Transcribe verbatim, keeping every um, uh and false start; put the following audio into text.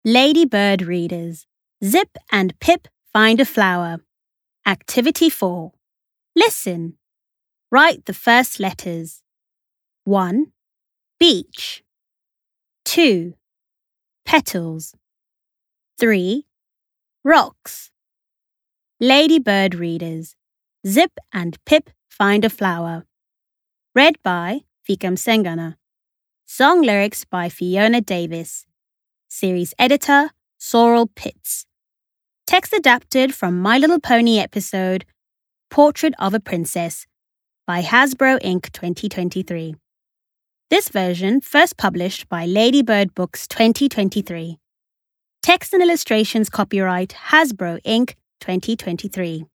Ladybird readers, Zip and Pip find a flower. Activity four. Listen. Write the first letters. one. Beach. two. Petals. three. Rocks. Ladybird readers, Zip and Pip find a flower. Read by Fikam Sengana. Song lyrics by Fiona Davis. Series editor, Sorrel Pitts. Text adapted from My Little Pony episode, Portrait of a Princess, by Hasbro Incorporated twenty twenty-three. This version first published by Ladybird Books twenty twenty-three. Text and illustrations copyright Hasbro Incorporated twenty twenty-three.